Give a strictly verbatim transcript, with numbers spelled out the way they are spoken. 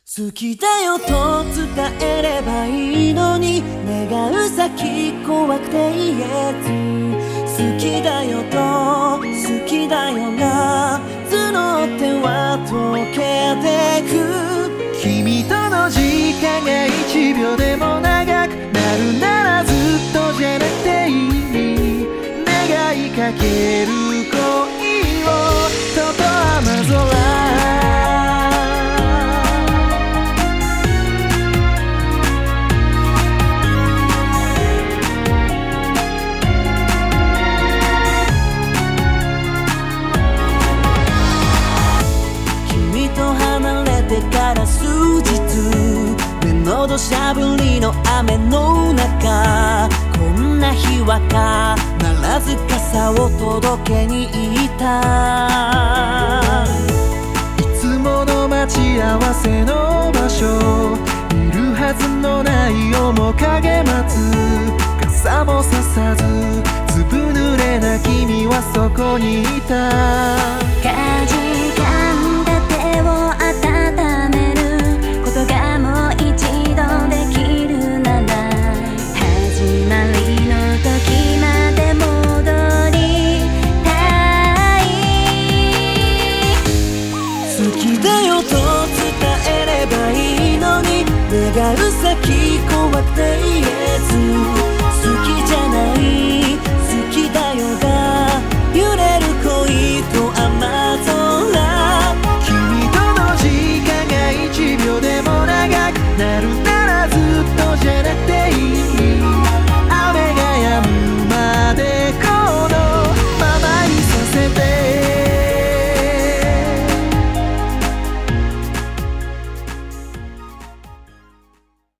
好きだよと伝えればいいのに、願う先怖くて言えず、好きだよと好きだよが募っては溶けてく。君との時間が一秒でも長くなるならずっとじゃなくていい。願いかける恋をとと雨空。から数日、目の土砂降りの雨の中、こんな日は必ず傘を届けに行った。いつもの待ち合わせの場所、いるはずのない面影待つ。傘もささずずぶ濡れな君はそこにいた。 かじかんだ手を温めることがもう一度できるなら、始まりの時まで戻りたい。 好きだよと伝えればいいのに、願う先怖くて言え